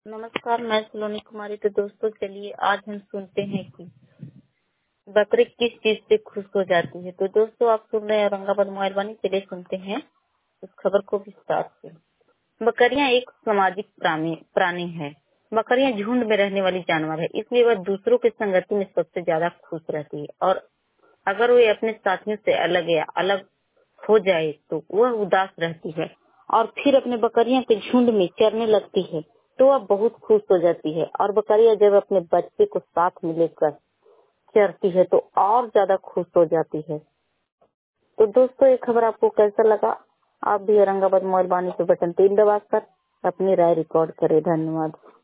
नमस्कार, मैं सलोनी कुमारी। तो दोस्तों चलिए आज हम सुनते हैं कि बकरी किस चीज से खुश हो जाती है। तो दोस्तों आप सुन रहे हैं औरंगाबाद मोबाइल वाणी। चलिए सुनते हैं उस खबर को विस्तार से। बकरियां एक सामाजिक प्राणी है। बकरियां झुंड में रहने वाली जानवर है, इसलिए वह दूसरों की संगति में सबसे ज्यादा खुश रहती है। और अगर वे अपने साथियों से अलग हो जाए तो वह उदास रहती है और फिर अपने बकरियों के झुंड में चरने लगती है तो वह बहुत खुश हो जाती है। और बकरियां जब अपने बच्चे को साथ में लेकर चरती है तो और ज्यादा खुश हो जाती है। तो दोस्तों ये खबर आपको कैसा लगा? आप भी औरंगाबाद मोबाइल वाणी पे बटन 3 दबाकर अपनी राय रिकॉर्ड करें। धन्यवाद।